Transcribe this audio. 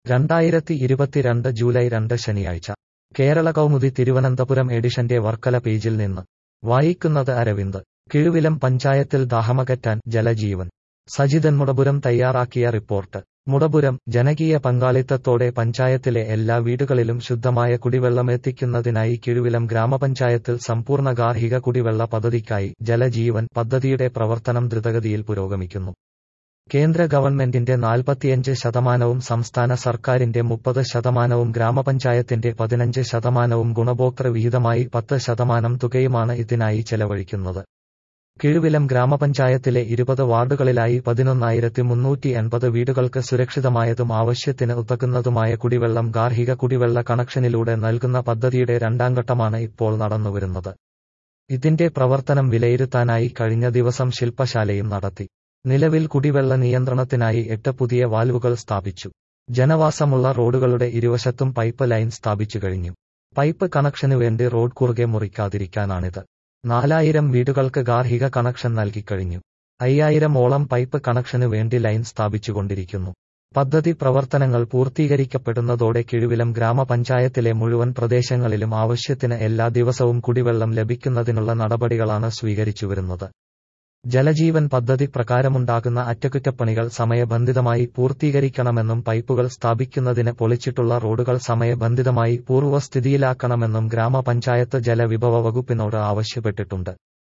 2022 July 2 ശനിയാഴ്ച കേരള കൗമുദി തിരുവനന്തപുരം എഡിഷന്റെ വർക്കല പേജിൽ നിന്ന് വായിക്കുന്നത് അരവിന്ദ്. കിഴുവിലം പഞ്ചായത്തിൽ ദാഹമകറ്റാൻ ജലജീവൻ. സജിതൻ മുടപുരം തയ്യാറാക്കിയ റിപ്പോർട്ട്. മുടപുരം ജനകീയ പങ്കാളിത്തത്തോടെ പഞ്ചായത്തിലെ എല്ലാ വീടുകളിലും ശുദ്ധമായ കുടിവെള്ളം എത്തിക്കുന്നതിനായി കിഴുവിലം ഗ്രാമപഞ്ചായത്തിൽ സമ്പൂർണ്ണ ഗാർഹിക കുടിവെള്ള പദ്ധതിക്കായി ജലജീവൻ പദ്ധതിയുടെ പ്രവർത്തനം ദ്രുതഗതിയിൽ പുരോഗമിക്കുന്നു. കേന്ദ്ര ഗവൺമെന്റിന്റെ 45% സംസ്ഥാന സർക്കാരിന്റെ 30% ഗ്രാമപഞ്ചായത്തിന്റെ 15% ഗുണഭോക്തൃ വിഹിതമായി 10% തുകയുമാണ് ഇതിനായി ചെലവഴിക്കുന്നത്. കിഴുവിലം ഗ്രാമപഞ്ചായത്തിലെ 20 വാർഡുകളിലായി 11,380 വീടുകൾക്ക് സുരക്ഷിതമായതും ആവശ്യത്തിന് ഉതകുന്നതുമായ കുടിവെള്ളം ഗാർഹിക കുടിവെള്ള കണക്ഷനിലൂടെ നൽകുന്ന പദ്ധതിയുടെ രണ്ടാം ഘട്ടമാണ് ഇപ്പോൾ നടന്നുവരുന്നത്. ഇതിന്റെ പ്രവർത്തനം വിലയിരുത്താനായി കഴിഞ്ഞ ദിവസം ശില്പശാലയും നടത്തി. നിലവിൽ കുടിവെള്ള നിയന്ത്രണത്തിനായി 8 പുതിയ വാൽവുകൾ സ്ഥാപിച്ചു. ജനവാസമുള്ള റോഡുകളുടെ ഇരുവശത്തും പൈപ്പ് ലൈൻ സ്ഥാപിച്ചു കഴിഞ്ഞു. പൈപ്പ് കണക്ഷനുവേണ്ടി റോഡ് കുറുകെ മുറിക്കാതിരിക്കാനാണിത്. 4000 വീടുകൾക്ക് ഗാർഹിക കണക്ഷൻ നൽകിക്കഴിഞ്ഞു. 5000-ഓളം പൈപ്പ് കണക്ഷനു വേണ്ടി ലൈൻ സ്ഥാപിച്ചുകൊണ്ടിരിക്കുന്നു. പദ്ധതി പ്രവർത്തനങ്ങൾ പൂർത്തീകരിക്കപ്പെടുന്നതോടെ കിഴുവിലം ഗ്രാമപഞ്ചായത്തിലെ മുഴുവൻ പ്രദേശങ്ങളിലും ആവശ്യത്തിന് എല്ലാ ദിവസവും കുടിവെള്ളം ലഭിക്കുന്നതിനുള്ള നടപടികളാണ് സ്വീകരിച്ചുവരുന്നത്. ജലജീവൻ പദ്ധതി പ്രകാരമുണ്ടാകുന്ന അറ്റകുറ്റപ്പണികൾ സമയബന്ധിതമായി പൂർത്തീകരിക്കണമെന്നും പൈപ്പുകൾ സ്ഥാപിക്കുന്നതിന് പൊളിച്ചിട്ടുള്ള റോഡുകൾ സമയബന്ധിതമായി പൂർവ്വസ്ഥിതിയിലാക്കണമെന്നും ഗ്രാമപഞ്ചായത്ത് ജലവിഭവ വകുപ്പിനോട് ആവശ്യപ്പെട്ടിട്ടുണ്ട്.